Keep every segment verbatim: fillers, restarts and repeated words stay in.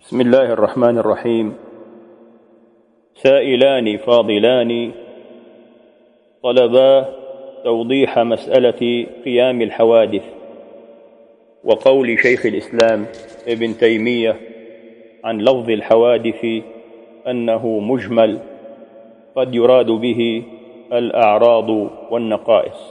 بسم الله الرحمن الرحيم. سائلان فاضلان طلبا توضيح مسألة قيام الحوادث وقول شيخ الإسلام ابن تيمية عن لفظ الحوادث أنه مجمل قد يراد به الأعراض والنقائص.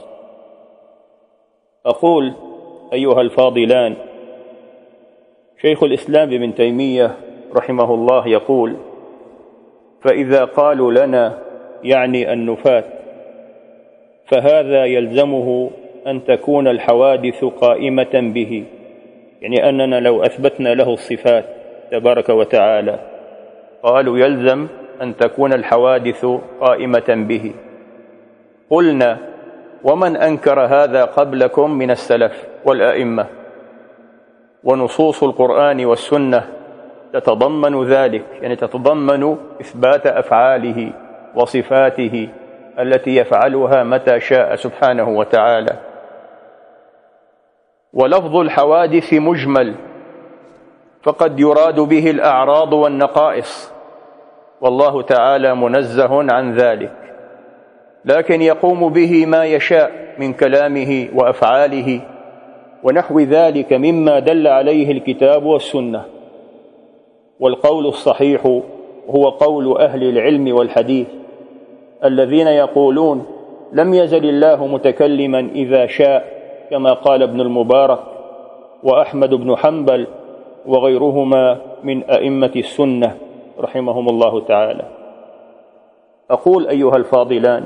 أقول أيها الفاضلان، شيخ الإسلام ابن تيمية رحمه الله يقول: فإذا قالوا لنا يعني النفاة فهذا يلزمه أن تكون الحوادث قائمة به، يعني أننا لو أثبتنا له الصفات تبارك وتعالى قالوا يلزم أن تكون الحوادث قائمة به. قلنا: ومن أنكر هذا قبلكم من السلف والأئمة؟ ونصوص القرآن والسنة تتضمن ذلك، يعني تتضمن إثبات أفعاله وصفاته التي يفعلها متى شاء سبحانه وتعالى. ولفظ الحوادث مجمل، فقد يراد به الأعراض والنقائص، والله تعالى منزه عن ذلك، لكن يقوم به ما يشاء من كلامه وأفعاله ونحو ذلك مما دل عليه الكتاب والسنة. والقول الصحيح هو قول أهل العلم والحديث الذين يقولون: لم يزل الله متكلما إذا شاء، كما قال ابن المبارك وأحمد بن حنبل وغيرهما من أئمة السنة رحمهم الله تعالى. أقول أيها الفاضلان،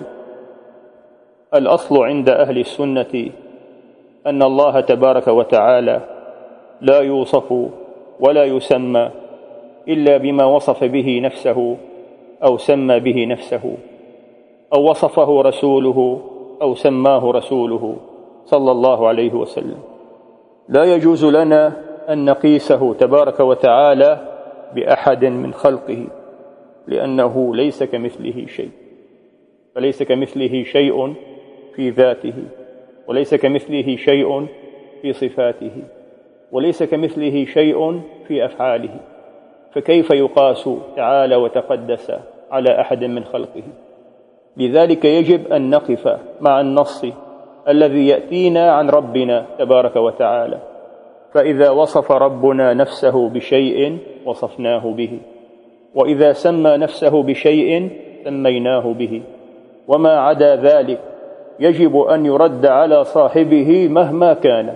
الأصل عند أهل السنة أن الله تبارك وتعالى لا يوصف ولا يسمى إلا بما وصف به نفسه أو سمى به نفسه، أو وصفه رسوله أو سماه رسوله صلى الله عليه وسلم. لا يجوز لنا أن نقيسه تبارك وتعالى بأحد من خلقه، لأنه ليس كمثله شيء، فليس كمثله شيء في ذاته، وليس كمثله شيء في صفاته، وليس كمثله شيء في أفعاله، فكيف يقاس تعالى وتقدس على أحد من خلقه؟ لذلك يجب أن نقف مع النص الذي يأتينا عن ربنا تبارك وتعالى، فإذا وصف ربنا نفسه بشيء وصفناه به، وإذا سمى نفسه بشيء سميناه به، وما عدا ذلك يجب أن يرد على صاحبه مهما كان.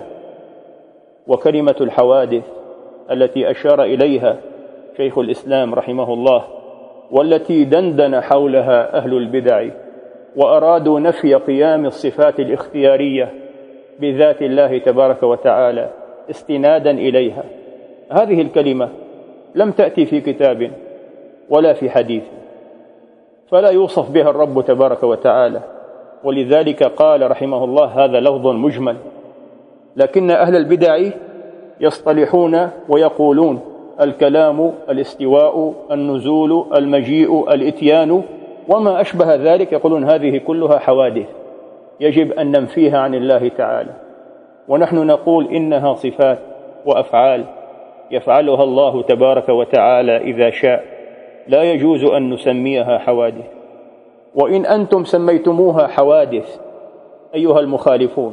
وكلمة الحوادث التي أشار إليها شيخ الإسلام رحمه الله، والتي دندن حولها أهل البدع وأرادوا نفي قيام الصفات الاختيارية بذات الله تبارك وتعالى استنادا إليها، هذه الكلمة لم تأتي في كتاب ولا في حديث، فلا يوصف بها الرب تبارك وتعالى، ولذلك قال رحمه الله: هذا لفظ مجمل. لكن أهل البدع يصطلحون ويقولون: الكلام، الاستواء، النزول، المجيء، الإتيان وما أشبه ذلك، يقولون هذه كلها حوادث يجب أن ننفيها عن الله تعالى. ونحن نقول إنها صفات وأفعال يفعلها الله تبارك وتعالى إذا شاء، لا يجوز أن نسميها حوادث. وإن أنتم سميتموها حوادث أيها المخالفون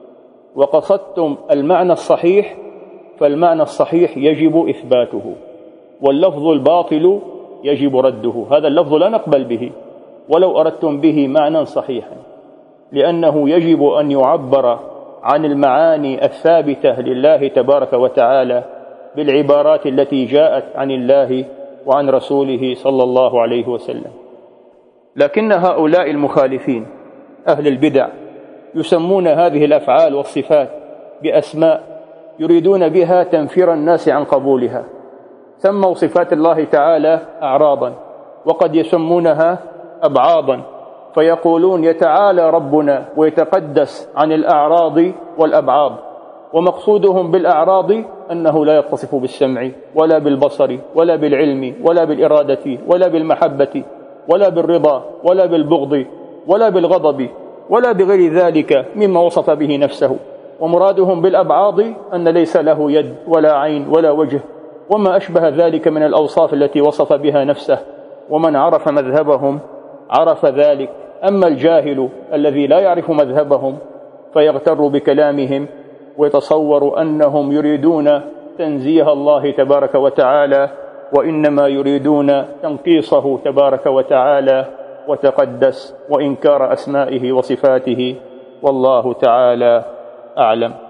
وقصدتم المعنى الصحيح، فالمعنى الصحيح يجب إثباته، واللفظ الباطل يجب رده. هذا اللفظ لا نقبل به ولو أردتم به معنى صحيحا، لأنه يجب أن يعبر عن المعاني الثابتة لله تبارك وتعالى بالعبارات التي جاءت عن الله وعن رسوله صلى الله عليه وسلم. لكن هؤلاء المخالفين أهل البدع يسمون هذه الأفعال والصفات بأسماء يريدون بها تنفير الناس عن قبولها. سموا صفات الله تعالى أعراضا، وقد يسمونها أبعاضا، فيقولون يتعالى ربنا ويتقدس عن الأعراض والأبعاض، ومقصودهم بالأعراض أنه لا يتصف بالسمع ولا بالبصر ولا بالعلم ولا بالإرادة ولا بالمحبة ولا بالرضا ولا بالبغض ولا بالغضب ولا بغير ذلك مما وصف به نفسه. ومرادهم بالأبعاض أن ليس له يد ولا عين ولا وجه وما أشبه ذلك من الأوصاف التي وصف بها نفسه، ومن عرف مذهبهم عرف ذلك. أما الجاهل الذي لا يعرف مذهبهم فيغتر بكلامهم ويتصور أنهم يريدون تنزيه الله تبارك وتعالى، وإنما يريدون تنقيصه تبارك وتعالى وتقدس وإنكار أسمائه وصفاته، والله تعالى أعلم.